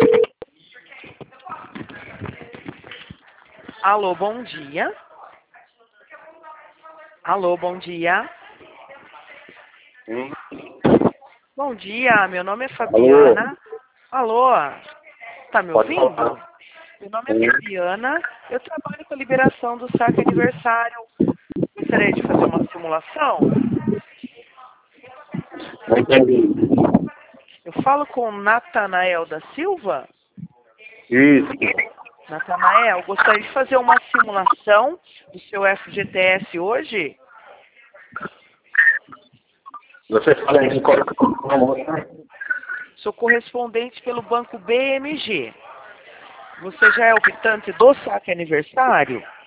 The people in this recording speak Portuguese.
Alô, bom dia. Alô, bom dia. Sim. Bom dia, meu nome é Alô? Fabiana. Alô, tá me Pode ouvindo? falar. Meu nome é Sim. Fabiana. Eu trabalho com a liberação do saque aniversário. Gostaria de fazer uma simulação. Não entendi. Eu falo com o Natanael da Silva. Isso. Natanael, gostaria de fazer uma simulação do seu FGTS hoje. Você fala em qual é? Sou correspondente pelo banco BMG. Você já é optante do saque aniversário?